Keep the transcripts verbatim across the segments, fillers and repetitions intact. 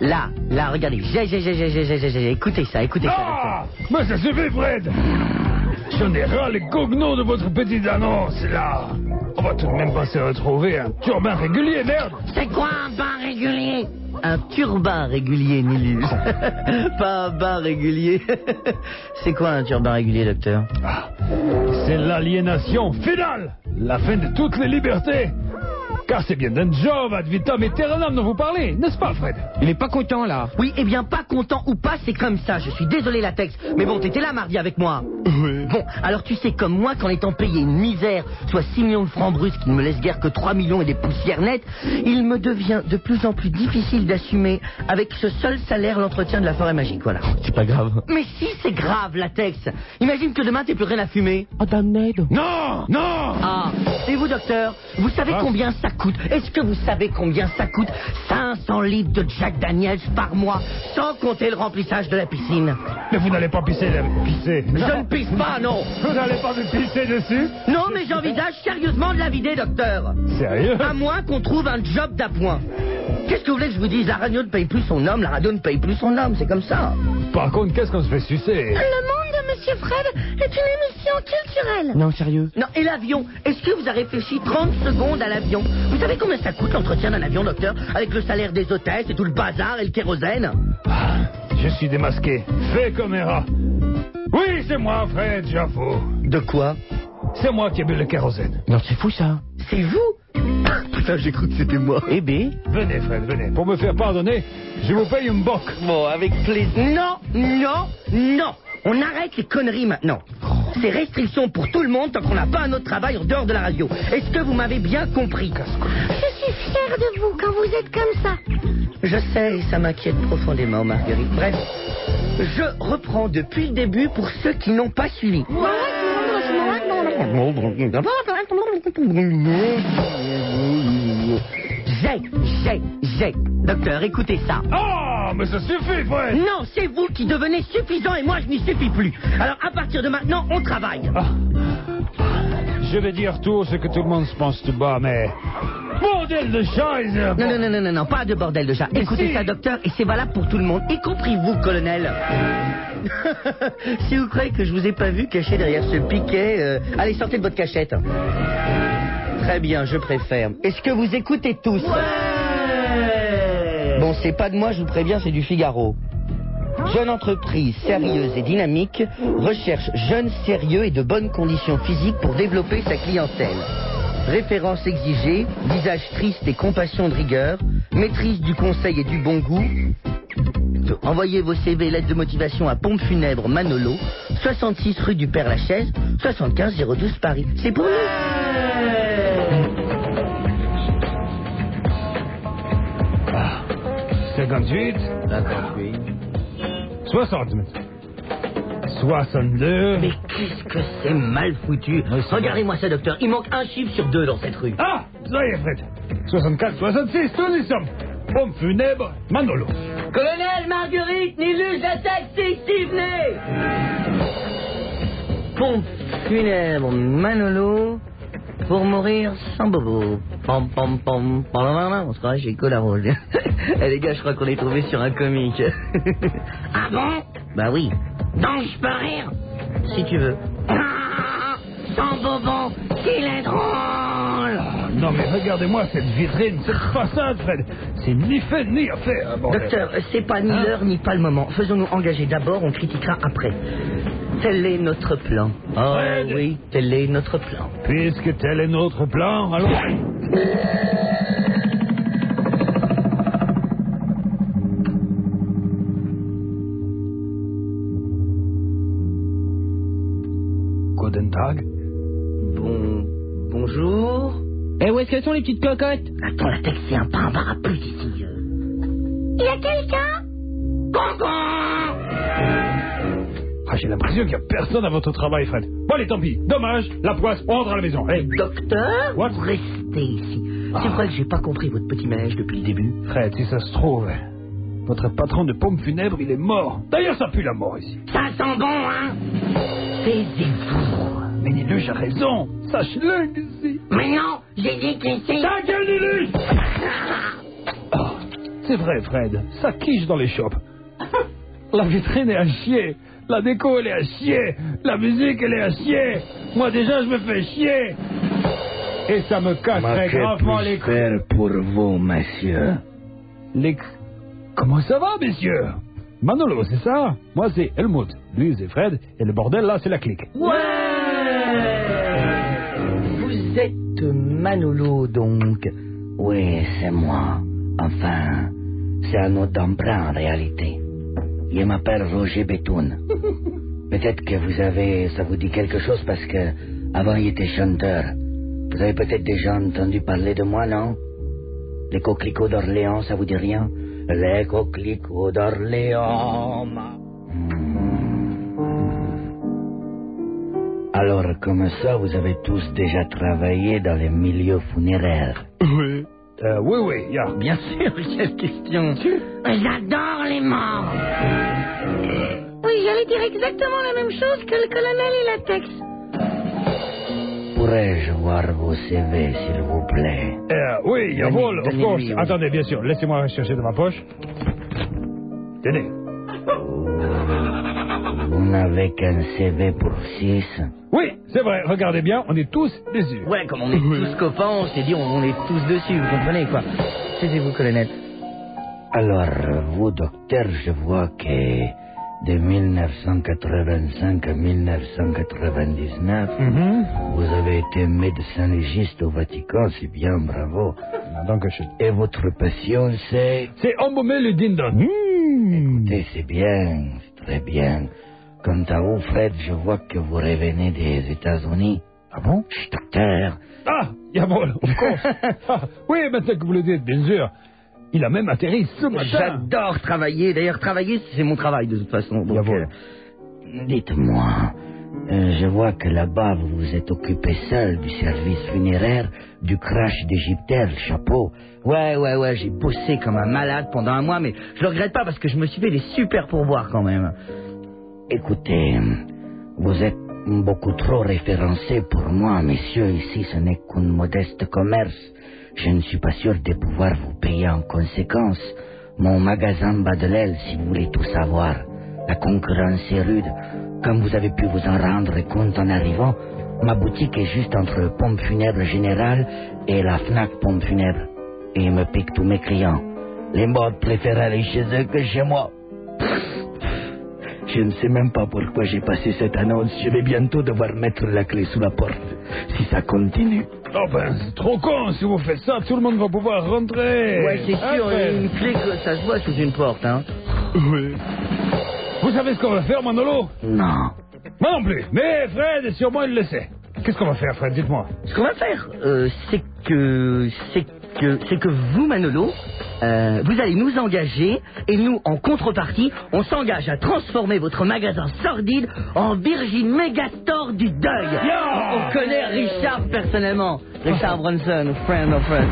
Là, là, regardez. J'ai, j'ai, j'ai, j'ai, j'ai, j'ai, j'ai, écoutez ça, écoutez ça. Ah, mais ça suffit, Fred. J'en ai ras les cognos de votre petite annonce, là. On va tout de même pas se retrouver un turbin régulier, merde. C'est quoi un bain régulier? Un turbin régulier, Nilus. Pas un bain régulier. C'est quoi un turbin régulier, docteur? Ah, c'est l'aliénation finale. La fin de toutes les libertés. Car c'est bien d'un job ad vitam aeternam dont vous parlez, n'est-ce pas, Fred? Il est pas content, là. Oui, eh bien, pas content ou pas, c'est comme ça. Je suis désolé, Latex. Mais bon, t'étais là mardi avec moi. Oui. Bon, alors tu sais, comme moi, qu'en étant payé une misère, soit six millions de francs brusques, qui ne me laisse guère que trois millions et des poussières nettes, il me devient de plus en plus difficile d'assumer, avec ce seul salaire, l'entretien de la forêt magique, voilà. C'est pas grave. Mais si, c'est grave, Latex. Imagine que demain, t'aies plus rien à fumer. Oh, damned. Non, non. Ah, et vous, docteur, vous savez Ah. combien ça coûte? Est-ce que vous savez combien ça coûte? cinq cents litres de Jack Daniels par mois, sans compter le remplissage de la piscine. Mais vous n'allez pas pisser, là. Pisser. Je ne pisse pas, non. Vous n'allez pas me pisser dessus? Non, mais j'envisage sérieusement de la vider, docteur. Sérieux? À moins qu'on trouve un job d'appoint. Qu'est-ce que vous voulez que je vous dise? La radio ne paye plus son homme, la radio ne paye plus son homme, c'est comme ça. Par contre, qu'est-ce qu'on se fait sucer? Le monde de Monsieur Fred est une émission culturelle. Non, sérieux. Non, et l'avion? Est-ce que vous avez réfléchi trente secondes à l'avion? Vous savez combien ça coûte l'entretien d'un avion, docteur? Avec le salaire des hôtesses et tout le bazar et le kérosène? Ah, je suis démasqué. Fait comme un rat. Oui, c'est moi, Fred, j'avoue. De quoi? C'est moi qui ai bu le kérosène. Non, c'est fou, ça. C'est vous? Putain, j'ai cru que c'était moi. Eh ben. Venez, Fred, venez. Pour me faire pardonner, je vous paye une boque. Bon, avec plaisir. Non, non, non. On arrête les conneries maintenant. C'est restriction pour tout le monde tant qu'on n'a pas un autre travail en dehors de la radio. Est-ce que vous m'avez bien compris? Je suis fière de vous quand vous êtes comme ça. Je sais, ça m'inquiète profondément, Marguerite. Bref, je reprends depuis le début pour ceux qui n'ont pas suivi. J'ai, j'ai, j'ai. Docteur, écoutez ça. Ah, mais ça suffit, Fred. Non, c'est vous qui devenez suffisant et moi je n'y suffis plus. Alors à partir de maintenant, on travaille. Ah. Je vais dire tout ce que tout le monde se pense tout bas, mais... Bordel de Scheiße. Non, non, non, non, non, non, pas de bordel de chat. Mais Écoutez si. ça, docteur, et c'est valable pour tout le monde, y compris vous, colonel. Si vous croyez que je vous ai pas vu caché derrière ce piquet, euh, allez, sortez de votre cachette. Très bien, je préfère. Est-ce que vous écoutez tous? Ouais. Bon, c'est pas de moi, je vous préviens, c'est du Figaro. Jeune entreprise sérieuse et dynamique recherche jeunes sérieux et de bonnes conditions physiques pour développer sa clientèle. Référence exigée, visage triste et compassion de rigueur, maîtrise du conseil et du bon goût. Envoyez vos C V et lettres de motivation à Pompe Funèbre Manolo, soixante-six rue du Père-Lachaise, soixante-quinze zéro douze Paris. C'est pour nous. Ah, cinquante-huit. cinquante-huit. soixante. soixante-deux. Mais qu'est-ce que c'est mal foutu. Oui, c'est Regardez-moi ça, docteur. Il manque un chiffre sur deux dans cette rue. Ah, ça y est, Fred. soixante-quatre, soixante-six, tous y sommes. Pompe funèbre, Manolo. Colonel Marguerite, Nilus, la taxi, ici, venez. Pompe funèbre Manolo pour mourir sans bobo. Pom pom pom pom. On se croirait chez Colaro. Eh les gars, je crois qu'on est tombé sur un comique. Ah bon? Bah oui. Donc je peux rire? Si tu veux. Ah, sans bobo, qu'il est drôle. Non, mais regardez-moi cette vitrine, cette façade, Fred. C'est ni fait ni à faire. Bon, Docteur, c'est pas ni Hein? l'heure ni pas le moment. Faisons-nous engager d'abord, on critiquera après. Tel est notre plan. Oh Fred. oui, tel est notre plan. Puisque tel est notre plan, alors... Guten Tag. Bon... Bonjour. Eh, où est-ce qu'elles sont, les petites cocottes? Attends, la tête, c'est un pas un parapluie ici. Il y a quelqu'un? Cancan. Ah, j'ai l'impression qu'il n'y a personne à votre travail, Fred. Bon, allez, tant pis. Dommage, la poisse, on rentre à la maison. Allez. Docteur, What? vous restez ici. Ah. C'est vrai que j'ai pas compris votre petit manège depuis le début. Fred, si ça se trouve, votre patron de pompe funèbre, il est mort. D'ailleurs, ça pue la mort ici. Ça sent bon, hein? Taisez-vous. Mais Nilus a raison. Sache-le, ici. Mais non, j'ai dit qu'ici... Ta gueule, Nilus! Oh, C'est vrai, Fred, ça quiche dans les shops. La vitrine est à chier, la déco elle est à chier, la musique elle est à chier. Moi déjà je me fais chier. Et ça me casse très gravement les couilles. faire pour vous, monsieur? Les... Comment ça va, messieurs? Manolo, c'est ça? Moi c'est Helmut, lui c'est Fred, et le bordel là c'est la clique. Vous êtes Manolo, donc? Oui, c'est moi. Enfin, c'est un autre d'emprunt en réalité. Il m'appelle Roger Betoun. Peut-être que vous avez... ça vous dit quelque chose parce que avant il était chanteur. Vous avez peut-être déjà entendu parler de moi, non? Les coquelicots d'Orléans, ça vous dit rien? Les coquelicots d'Orléans. Hmm. Alors, comme ça, vous avez tous déjà travaillé dans les milieux funéraires? Oui. Euh, oui, oui, yeah. Bien sûr, quelle question. J'adore les morts. Oui, j'allais dire exactement la même chose que le colonel et la Tex. Pourrais-je voir vos C V, s'il vous plaît? Euh, oui, jawohl, of donnez-lui, course. oui. Attendez, bien sûr, laissez-moi chercher dans ma poche. Tenez. Vous n'avez qu'un C V pour six? Oui, c'est vrai, regardez bien, on est tous déçus. Ouais, comme on est tous copains, on s'est dit on, on est tous dessus, vous comprenez quoi? Taisez-vous, colonel. Alors, vous, docteur, je vois que de mille neuf cent quatre-vingt-cinq à mille neuf cent quatre-vingt-dix-neuf, Mhm. vous avez été médecin légiste au Vatican, c'est bien, bravo. Donc, je... Et votre passion, c'est... C'est embaumer le dindon. Mmh. Écoutez, c'est bien, c'est très bien. Quant à vous, Fred, je vois que vous revenez des États-Unis. Ah bon? Chut, docteur. Ah, jawohl, of course. Ah, oui, maintenant que vous le dites, bien sûr. Il a même atterri ce matin. J'adore travailler. D'ailleurs, travailler, c'est mon travail de toute façon. Donc, Jawohl. euh, Dites-moi, euh, je vois que là-bas, vous vous êtes occupé seul du service funéraire, du crash d'Égyptaire, le chapeau. ouais, ouais, ouais, j'ai bossé comme un malade pendant un mois, mais je le regrette pas parce que je me suis fait des super pourboires quand même. Écoutez, vous êtes beaucoup trop référencé pour moi, messieurs. Ici, ce n'est qu'un modeste commerce. Je ne suis pas sûr de pouvoir vous payer en conséquence. Mon magasin bat de l'aile, si vous voulez tout savoir. La concurrence est rude. Comme vous avez pu vous en rendre compte en arrivant, ma boutique est juste entre Pompe Funèbre Générale et la Fnac Pompe Funèbre. Et ils me piquent tous mes clients. Les morts préfèrent aller chez eux que chez moi. Je ne sais même pas pourquoi j'ai passé cette annonce. Je vais bientôt devoir mettre la clé sous la porte. Si ça continue. Oh ben, c'est trop con. Si vous faites ça, tout le monde va pouvoir rentrer. Ouais, c'est sûr, Après. une clé que ça se voit sous une porte, hein. Oui. Vous savez ce qu'on va faire, Manolo? Non. Moi non plus. Mais Fred, sûrement, il le sait. Qu'est-ce qu'on va faire, Fred? Dites-moi. Ce qu'on va faire, euh, c'est que, c'est que, c'est que vous, Manolo, euh, vous allez nous engager, et nous, en contrepartie, on s'engage à transformer votre magasin sordide en Virgin Megastore du deuil. Yeah. On connaît Richard personnellement. Richard Branson, friend of friend.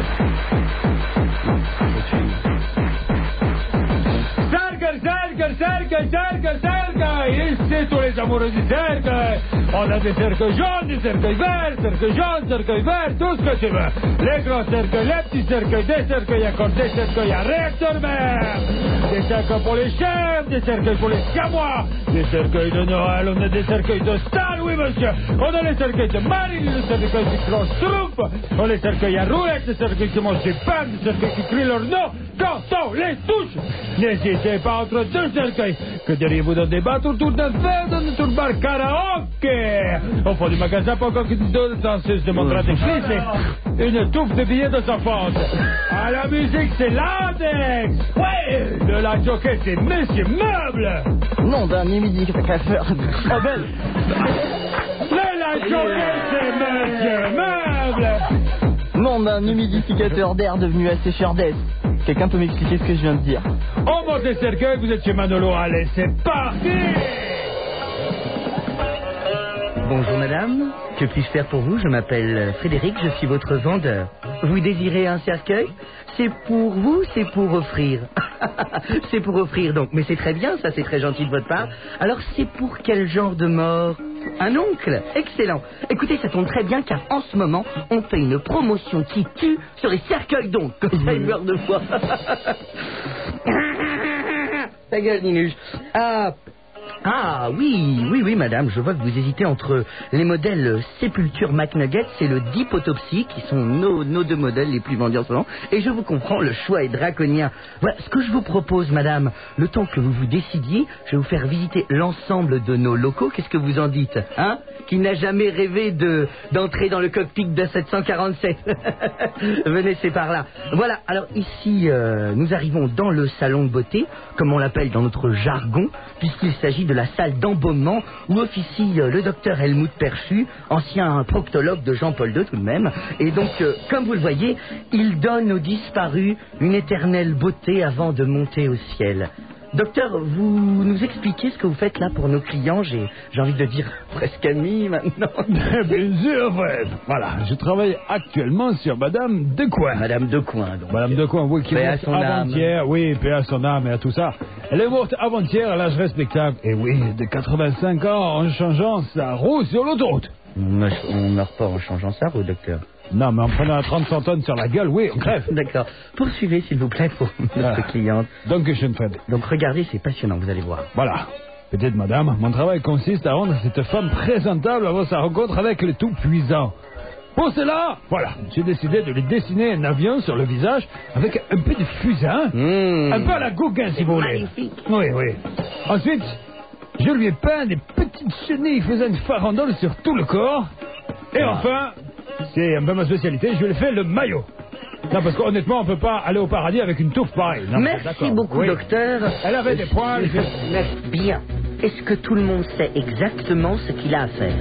Cercle, cercle, cercle, cercle, cercle. Ici, tous les amoureux du cercle. On a des cercles jaunes, des cercles verts, cercles jaunes, cercles verts, tout ce que tu veux. Les gros cercles, les petits cercles, des cercles à corde, des cercles à réacteur même. Des cercles pour les chefs, des cercles pour les siamois. Des cercueils de Noël, on a des cercueils de Star, oui monsieur. On a les cercueils de Marine, les cercueils qui crossent Trump. On a les cercueils à roulettes, les cercueils qui mangent du pain, des cercueils qui crient leur nom quand on les touche. N'hésitez pas entre deux cercueils. Que diriez-vous d'en débattre autour d'un verre dans notre bar karaoké? Au fond du magasin, pas encore qu'une deux danseuses demandera des clés, et une touffe de billets dans sa fente. À la musique, c'est l'index. Ouais, de la jockey, c'est Monsieur Meuble. Non, d'un humidificateur. Oh, belle. De la jockey, c'est Monsieur Meuble. Non, d'un humidificateur d'air devenu assez cher d'est. Quelqu'un peut m'expliquer ce que je viens de dire? On monte les cercueils, vous êtes chez Manolo. Allez, c'est parti. Bonjour madame, que puis-je faire pour vous? Je m'appelle Frédéric, je suis votre vendeur. Vous désirez un cercueil? C'est pour vous, c'est pour offrir. C'est pour offrir donc, mais c'est très bien, ça c'est très gentil de votre part. Alors c'est pour quel genre de mort? Un oncle? Excellent. Écoutez, ça tombe très bien car en ce moment, on fait une promotion qui tue sur les cercueils d'oncles. Comme ça, il meurt deux fois. Ta gueule, Ninuche. Ah... Ah oui, oui, oui, madame, je vois que vous hésitez entre les modèles Sépulture McNuggets et le Deep Autopsy, qui sont nos, nos deux modèles les plus vendus en ce moment. Et je vous comprends, le choix est draconien. Voilà, ce que je vous propose, madame, le temps que vous vous décidiez, je vais vous faire visiter l'ensemble de nos locaux. Qu'est-ce que vous en dites, hein? Qui n'a jamais rêvé de d'entrer dans le cockpit de sept cent quarante-sept? Venez, c'est par là. Voilà, alors ici, euh, nous arrivons dans le salon de beauté, comme on l'appelle dans notre jargon, puisqu'il s'agit de la salle d'embaumement où officie euh, le docteur Helmut Perchu, ancien proctologue de Jean-Paul deux tout de même. Et donc, euh, comme vous le voyez, il donne aux disparus une éternelle beauté avant de monter au ciel. Docteur, vous nous expliquez ce que vous faites là pour nos clients? J'ai, j'ai envie de dire presque ami maintenant. Bien sûr, Fred. Voilà, je travaille actuellement sur Madame Decoing. Madame Decoing, donc. Madame Decoing, oui, qui est Paix à morte son âme. avant-hier. Oui, paix à son âme et à tout ça. Elle est morte avant-hier à l'âge respectable. Et oui, de quatre-vingt-cinq ans en changeant sa roue sur l'autoroute. On meurt pas en changeant ça, au docteur. Non, mais en prenant un trente tonnes sur la gueule, oui, on crève. D'accord. Poursuivez, s'il vous plaît, pour notre Ah. cliente. Donc, je ne fais. Donc, regardez, c'est passionnant, vous allez voir. Voilà. Peut-être, madame, mon travail consiste à rendre cette femme présentable avant sa rencontre avec le tout-puissant. Pour cela, voilà, j'ai décidé de lui dessiner un avion sur le visage avec un peu de fusain. Mmh. Un peu à la Gauguin, si vous voulez. Magnifique. Oui, oui. Ensuite, je lui ai peint des petites chenilles faisant une farandole sur tout le corps. Et enfin, c'est un peu ma spécialité, je lui ai fait le maillot. Non, parce qu'honnêtement, on peut pas aller au paradis avec une touffe pareille. Non, Merci d'accord. beaucoup, Oui. docteur. Elle avait des poils. je- Merci bien. Est-ce que tout le monde sait exactement ce qu'il a à faire?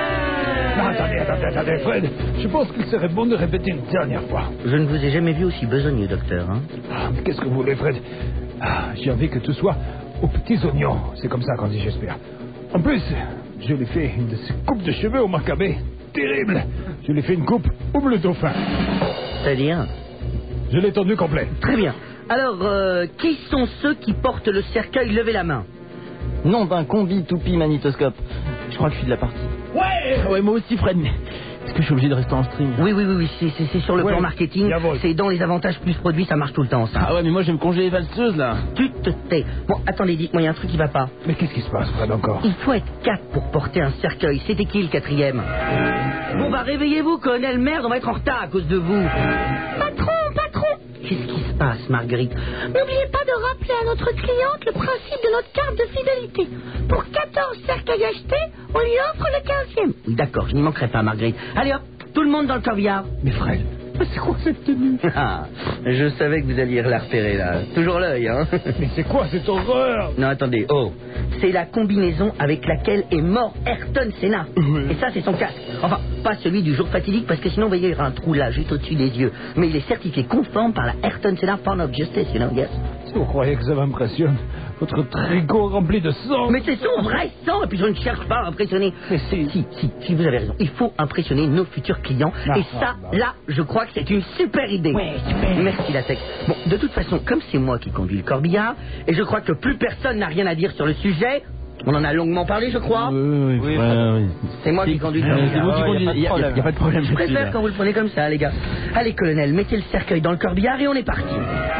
Non, attendez, attendez, attendez, Fred. Je pense qu'il serait bon de répéter une dernière fois. Je ne vous ai jamais vu aussi besogneux, docteur. Hein? Ah, mais qu'est-ce que vous voulez, Fred? Ah, j'ai envie que tout soit aux petits oignons. C'est comme ça qu'on dit, j'espère. En plus, je lui ai fait une de ces coupes de cheveux au macabé. Terrible. Je lui ai fait une coupe au bleu dauphin. C'est-à-dire? Je l'ai tendu complet. Très bien. Alors, euh, qui sont ceux qui portent le cercueil? Levez la main. Nom d'un combi toupie magnétoscope. Je crois que je suis de la partie. Ouais. Ouais, moi aussi, Fred, mais est-ce que je suis obligé de rester en stream? Oui, oui, oui, oui, c'est, c'est, c'est sur le Ouais, plan marketing. jawohl. C'est dans les avantages plus produits, ça marche tout le temps, ça. Ah ouais, mais moi, je vais me congeler les valseuses, là. Tu te tais. Bon, attendez, dites-moi, il y a un truc qui va pas. Mais qu'est-ce qui se passe, Fred, encore? Il faut être quatre pour porter un cercueil. C'était qui le quatrième? Bon, bah, réveillez-vous, colonel. Merde, on va être en retard à cause de vous. Patron, patron, Qu'est-ce qui se passe, Marguerite? n'oubliez pas de rappeler à notre cliente le principe de notre carte de fidélité. Pour quatorze cercueils achetés, on lui offre le quinzième. Oui, d'accord, je n'y manquerai pas, Marguerite. Allez hop, tout le monde dans le corbillard. Mais Fred, c'est quoi cette tenue? Ah, je savais que vous alliez la repérer, là. Toujours l'œil, hein. Mais c'est quoi cette horreur? Non, attendez, oh. C'est la combinaison avec laquelle est mort Ayrton Senna. Oui. Et ça, c'est son casque. Enfin, pas celui du jour fatidique, parce que sinon, vous voyez, il y aura un trou là, juste au-dessus des yeux. Mais il est certifié conforme par la Ayrton Senna Fund of Justice, you know, yes. Si vous croyez que ça m'impressionne, votre tricot rempli de sang. Mais c'est son vrai sang, et puis je ne cherche pas à impressionner. Mais si. si, si, si, vous avez raison. Il faut impressionner nos futurs clients. Ah, et ça, ah, bah. là, je crois que c'est une super idée. Ouais, super. Merci, Latex. Bon, de toute façon, comme c'est moi qui conduis le corbillard, et je crois que plus personne n'a rien à dire sur le sujet, on en a longuement parlé, je crois. Oui, oui, oui. oui. C'est moi qui conduis le Euh, corbillard. C'est vous qui Ouais, conduisez. Il n'y a, y a- y a pas de problème. Je là-dessus, préfère là. quand vous le prenez comme ça, les gars. Allez, colonel, mettez le cercueil dans le corbillard et on est parti.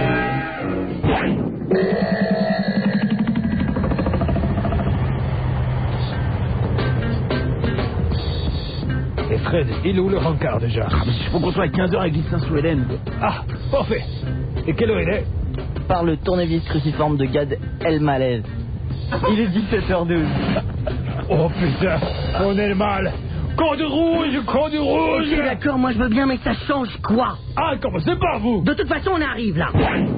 Et Fred, il est où le rencard déjà? Ah, mais il faut qu'on soit à quinze heures avec Ghislain sous Hélène. Ah, parfait. Et quelle heure il est? Par le tournevis cruciforme de Gad Elmaleh. Il est dix-sept heures douze. Oh putain, on est mal. Code rouge, code rouge. Ok, d'accord, moi je veux bien, mais ça change quoi? Ah, commencez pas, vous. De toute façon, on arrive là.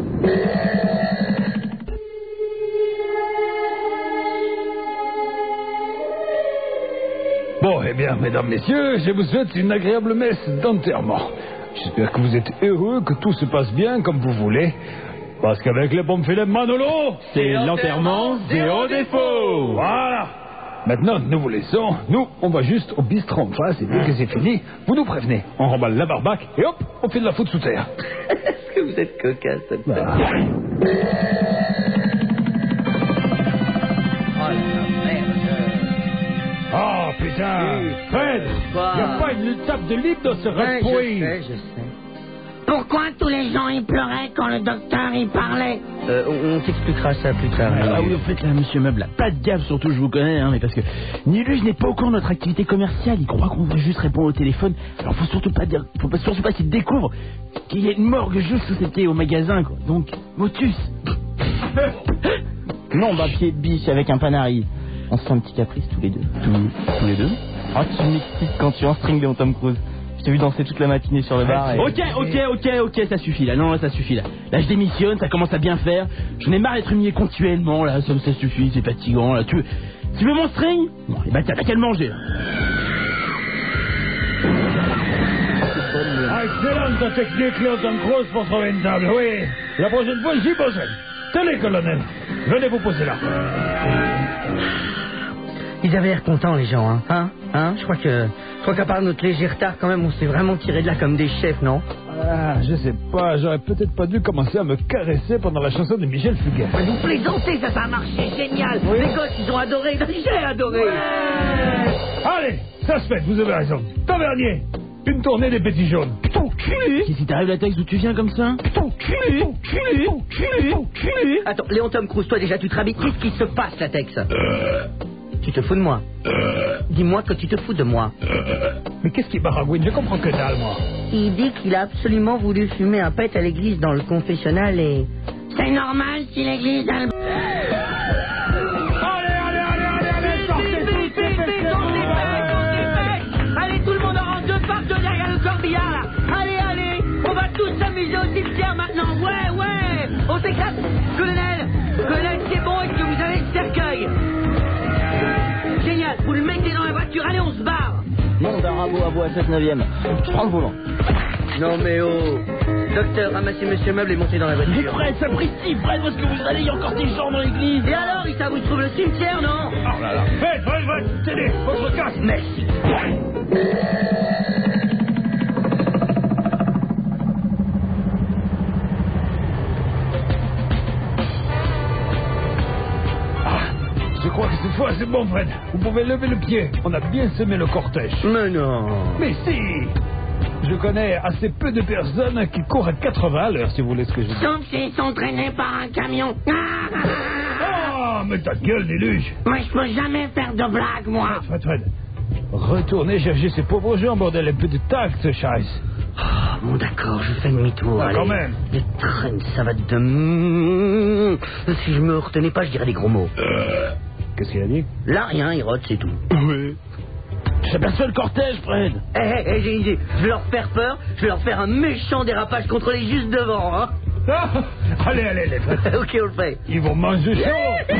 Bon, eh bien, mesdames, messieurs, je vous souhaite une agréable messe d'enterrement. J'espère que vous êtes heureux, que tout se passe bien comme vous voulez. Parce qu'avec les pompes Philippe Manolo, C'est l'enterrement zéro défaut. Voilà. Maintenant, nous vous laissons. Nous, on va juste au bistrot en face et dès que c'est fini, vous nous prévenez. On remballe la barbaque et hop, on fait de la faute sous terre. Est-ce que vous êtes cocasse, cette Bah. femme? Oh la merde. Ah, putain. Fred, Quoi? il n'y a pas une table de libre dans ce Ouais, je rad-point. sais, je sais. Pourquoi tous les gens y pleuraient quand le docteur y parlait? Euh, on on t'expliquera ça plus tard. Ah oui, au fait, là, monsieur Meuble, là, pas de gaffe, surtout, je vous connais, hein, mais parce que Nilus n'est pas au courant de notre activité commerciale, il croit qu'on va juste répondre au téléphone, alors faut surtout pas dire, faut pas, surtout pas qu'il découvre qu'il y a une morgue juste sous ses pieds au magasin, quoi. Donc, motus. Non, bah, pied de biche avec un panari. On se fait un petit caprice tous les deux. Tous, tous les deux? Ah, tu m'excites quand tu es en string de Tom Cruise. Je t'ai vu danser toute la matinée sur le bar et... Ok, ok, ok, ok, ça suffit là, non, là, ça suffit là. Là, je démissionne, ça commence à bien faire. J'en ai marre d'être humilié continuellement, là, ça, ça suffit, c'est fatigant, là. Tu veux, tu veux mon string? Bon, et bah, t'as qu'à le manger, là. Ah, excellente technique, Léon Tom Cruise, pour trouver une table, oui. La prochaine fois, j'y poserai. Tenez, colonel, venez vous poser là. Ils avaient l'air contents, les gens, hein, hein, hein. Je crois que, je crois qu'à part notre léger retard, quand même, on s'est vraiment tiré de là comme des chefs, non? Ah, je sais pas, j'aurais peut-être pas dû commencer à me caresser pendant la chanson de Michel Fugain. Mais vous plaisantez, ça, ça a marché, génial. Oui. Les gosses, ils ont adoré, j'ai adoré. Allez, ça se fait, vous avez raison. Tavernier, une tournée des petits jaunes. Putain, culé! Qu'est-ce qui t'arrive, la texte, d'où tu viens comme ça? Putain, culé! Culé! Culé! Culé! Attends, Léon Tom Cruise, toi déjà, tu te rhabilles. Qu'est-ce qui se passe, Latex? Tu te fous de moi? Dis-moi que tu te fous de moi. Mais qu'est-ce qui baragouine? Je comprends que dalle, moi. Il dit qu'il a absolument voulu fumer un pet à l'église dans le confessionnal et... C'est normal si l'église a le... Allez, allez, allez, allez, allez, sortez, Vite, vite, vite, vite, vite, on s'est fait, on s'est fait. Allez, tout le monde en rentre de part de derrière le corbillard, là. Allez, allez, on va tous s'amuser au cimetière maintenant. Ouais, ouais, on s'éclate. Colonel, colonel, c'est bon, est-ce que vous avez le cercueil? Génial, vous le mettez dans la voiture, allez, on se barre. Non, d'un rabot à bois à sept neuvième. Je prends le volant. Non mais oh... Docteur, ramassez Monsieur Meuble et montez dans la Mais voiture. Fred, sapristi, Fred, où est-ce que vous allez? Il y a encore des gens dans l'église. Et alors, ça vous trouve le cimetière, non? Oh là là. Faites, faites, faites, tenez, votre casque. Merci. Je crois que cette fois, c'est bon, Fred. Vous pouvez lever le pied. On a bien semé le cortège. Mais non. Mais si! Je connais assez peu de personnes qui courent à quatre-vingts à l'heure, si vous voulez ce que je dis. Sauf s'ils sont traînés par un camion. Ah, mais ta gueule, déluge! Moi, je peux jamais faire de blagues, moi. Fred, Fred, retournez chercher ces pauvres gens, bordel, un peu de tact, Chase. Ah, bon d'accord, je fais demi-tour. Ah, allez. quand même. Les traînes, ça va de... Mmh. Si je me retenais pas, je dirais des gros mots. Euh, Qu'est-ce qu'il a dit? Là, rien, il rote, c'est tout. Oui. J'aperçois le cortège, Fred. Hé, hé, hé, j'ai une idée. Je vais leur faire peur, je vais leur faire un méchant dérapage contrôlé juste devant, hein. Ah, allez, allez, allez, Fred. Ok, on le fait. Ils vont manger chaud.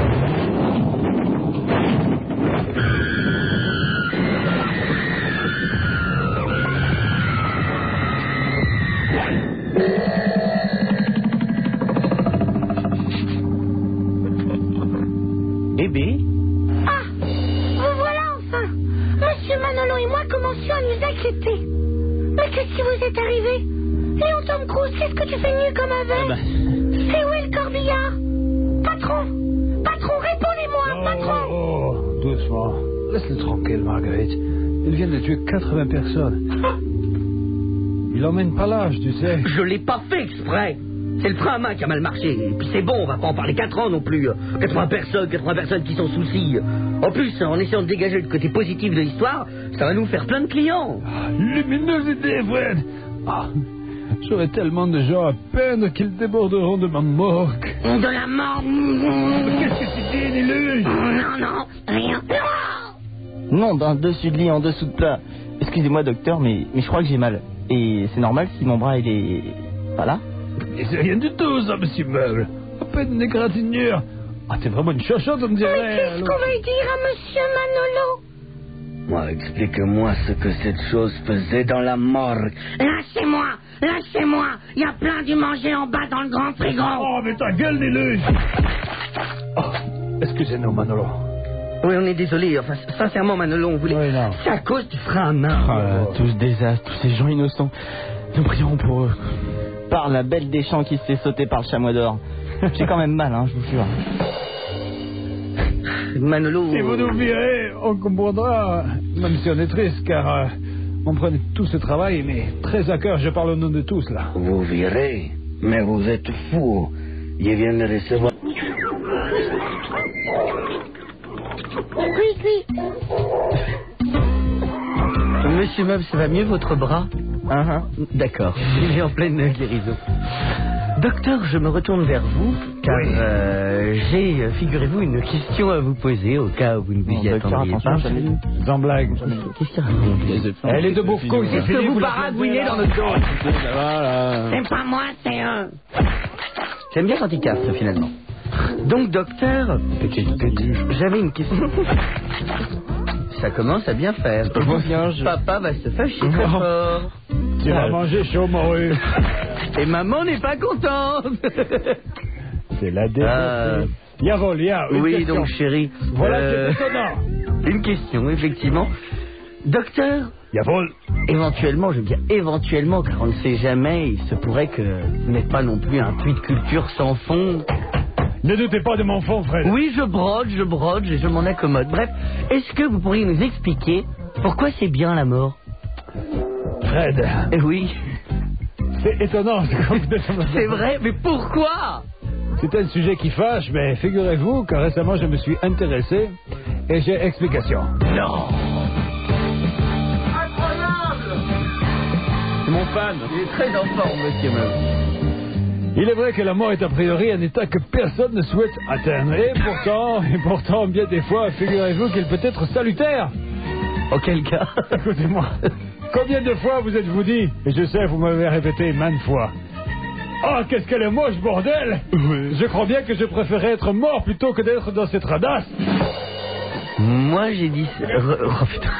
Bébé? Ah, vous voilà enfin. Monsieur Manolo et moi commencions à nous inquiéter. Mais qu'est-ce qui vous est arrivé? Léon Tom Cruise, qu'est-ce que tu fais nu comme avec? Eh ben... C'est où est le corbillard? Patron, patron, répondez-moi, Oh, patron. oh, doucement. Laisse-le tranquille, Marguerite. Il vient de tuer quatre-vingts personnes. Il emmène pas l'âge, tu sais. Je l'ai pas fait exprès. C'est le frein à main qui a mal marché. Et puis c'est bon, on va pas en parler quatre ans non plus. quatre-vingts personnes, quatre-vingts personnes qui sont soucis. En plus, en essayant de dégager le côté positif de l'histoire, ça va nous faire plein de clients. Ah, lumineuse idée, Fred. Ah, j'aurai tellement de gens à peine qu'ils déborderont de ma morgue. De la mort. Mais qu'est-ce que tu dis, Déluge? Non, non, rien. Non, d'un dessus de lit en dessous de plat. Excusez-moi, docteur, mais, mais je crois que j'ai mal. Et c'est normal si mon bras, il est... pas là? Et c'est rien du tout, ça, monsieur Meuble. À peine une égratignure. Ah, t'es vraiment une chochotte, on me dirait. Mais qu'est-ce qu'on va dire à Monsieur Manolo? Moi, explique-moi ce que cette chose faisait dans la morgue. Lâchez-moi, lâchez-moi. Il y a plein du manger en bas dans le grand frigo. Oh, mais ta gueule, Déluge. Oh, excusez-nous, Manolo. Oui, on est désolé. Enfin, sincèrement, Manolo, on voulait... Oui, non. C'est à cause du frein à main. Oh là là, tout ce désastre, tous ces gens innocents. Nous prierons pour eux. Par la belle des champs qui se fait sauter par le chamois d'or. J'ai quand même mal, hein, je vous jure. Manolo... Si vous nous virez, on comprendra, même si on est triste, car euh, on prenait tout ce travail, mais très à cœur, je parle au nom de tous, là. Vous virez? Mais vous êtes fou. Je viens de recevoir... Monsieur Meuble, ça va mieux votre bras? Hein, hein? D'accord, il est en pleine guérison. Docteur, je me retourne vers vous, car Oui. euh, j'ai, figurez-vous, une question à vous poser, au cas où vous ne vous y Bon, docteur, attendriez pas. attention, Sans blague. Qu'est-ce qu'il raconte? Elle est de Bourcou, c'est Qu'est-ce que fini, vous la baragouinez plaisez, dans là. notre dos? Voilà. C'est pas moi, c'est un. J'aime bien quand il casse, finalement. Donc, docteur, j'avais une question. Ça commence à bien faire. Papa va se fâcher très fort. Tu vas manger chaud, morue. Et maman n'est pas contente. C'est la défaite. Euh, Yavol, ya, une oui, question. donc chérie. Voilà, euh, c'est étonnant. Une question, effectivement. Docteur, Yavol. éventuellement, je veux dire éventuellement, car on ne sait jamais, il se pourrait que vous n'êtes pas non plus un puits de culture sans fond. Ne doutez pas de mon fond, Fred. Oui, je brode, je brode et je m'en accommode. Bref, est-ce que vous pourriez nous expliquer pourquoi c'est bien la mort? Fred, Eh oui, c'est étonnant. c'est vrai, mais pourquoi? C'est un sujet qui fâche, mais figurez-vous que récemment je me suis intéressé et j'ai explication. Non. C'est mon fan. Il est très en forme, monsieur Meuf. Il est vrai que la mort est a priori un état que personne ne souhaite atteindre. Et pourtant, et pourtant, bien des fois, figurez-vous qu'il peut être salutaire. Auquel cas? Écoutez-moi, combien de fois vous êtes-vous dit, et je sais, vous m'avez répété maintes fois, oh, qu'est-ce qu'elle est moche, bordel! Oui. Je crois bien que je préférais être mort plutôt que d'être dans cette radasse. Moi, j'ai dit... ça. Re- Oh, putain.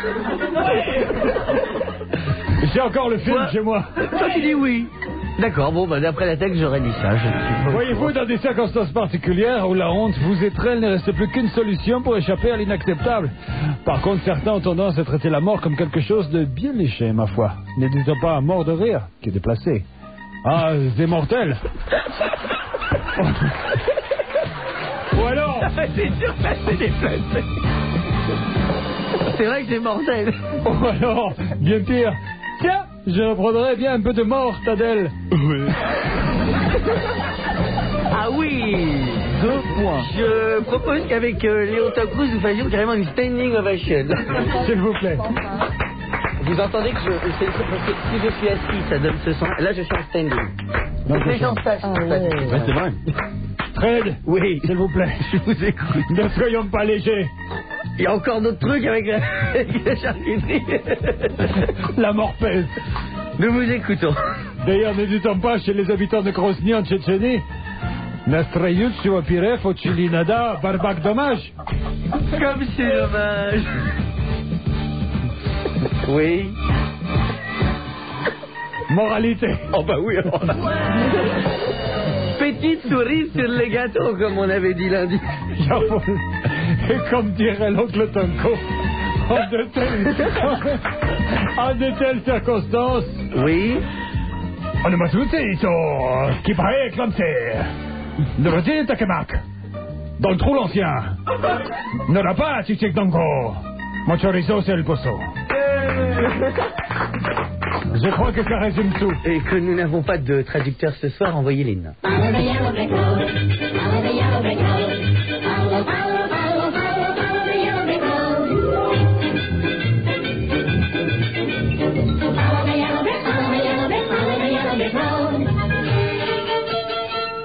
J'ai encore le film Toi- chez moi. Toi, tu dis oui. D'accord, bon, bah, d'après la texte, j'aurais dit ça. Je ne suis pas- Voyez-vous, dans des circonstances particulières où la honte vous étreint, il ne reste plus qu'une solution pour échapper à l'inacceptable. Par contre, certains ont tendance à traiter la mort comme quelque chose de bien léché, ma foi. Ne disons pas à mort de rire, qui est déplacé. Ah, c'est mortel. Ou alors, C'est sûr que c'est déplacé. C'est vrai que c'est mortel. ou alors, bien pire. Tiens, je reprendrais bien un peu de mort, Tadel. Oui. Ah oui. Deux points. Je propose qu'avec euh, Léo Tom Cruise, nous fassions carrément une standing ovation. S'il vous plaît. Vous entendez que je, c'est- c'est parce que si je suis assis, ça donne ce son. Là, je suis en standing. Donc les gens sachent. Ouais, c'est vrai. Fred, Oui, s'il vous plaît. je vous écoute. Ne soyons pas légers. Il y a encore d'autres trucs avec la, avec la charcuterie. La mort pèse. Nous vous écoutons. D'ailleurs, n'hésitons pas chez les habitants de Grozny en Tchétchénie. Nastrayut, Pirev, Ochilinada, Barbak dommage. Comme c'est dommage. Oui. Moralité. Oh bah oui. Petite souris sur les gâteaux, comme on avait dit lundi. Jawohl. Et comme dirait l'oncle Tonko, en de telles, en de telles circonstances, Oui. on ne m'a souhaité, qui paraît comme c'est. Ne retire ta kemak. Dans le trou l'ancien. N'aura pas, Tchik Donko. Mon chorizo, c'est le poisson. Je crois que ça résume tout. Et que nous n'avons pas de traducteur ce soir, envoyez les nains. Follow the yellow brick road. Follow the yellow brick road. Follow, follow